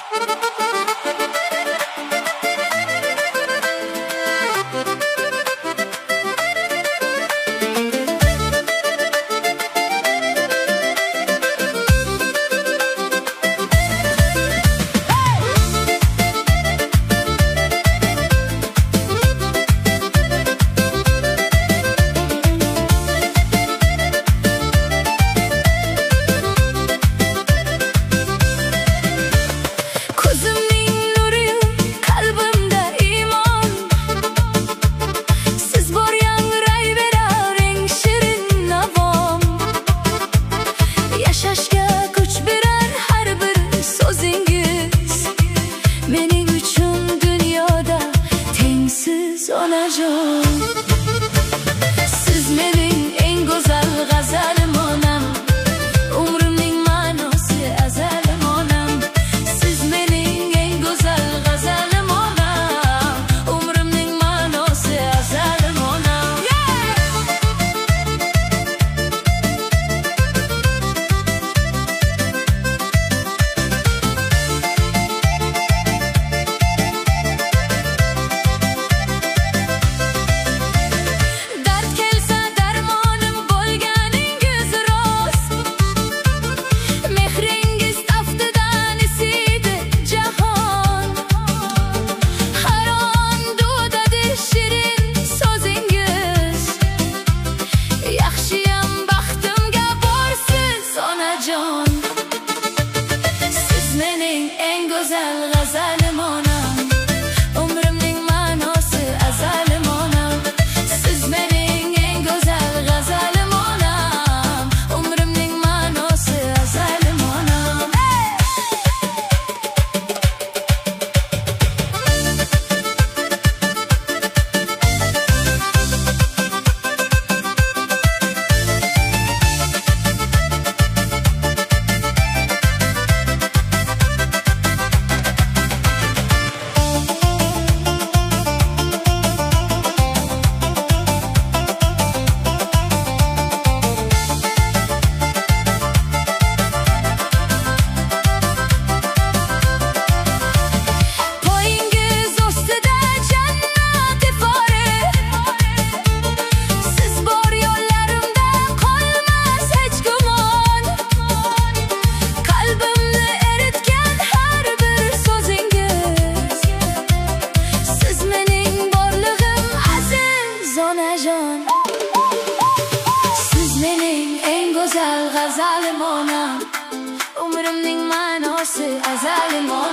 Onajon, siz mening eng go'zal g'azalim onam, umrimning ma'nosi azalim onam. Siz mening eng go'zal g'azalim onam, umrimning ma'nosi azalim onam. Siz mening eng go'zal g'azalim onam, umrimning ma'nosi azalim onam. Siz mening eng go'zal g'azalim onam, umrimning ma'nosi azalim onam. Siz mening eng go'zal g'azalim onam, umrimning ma'nosi azalim onam.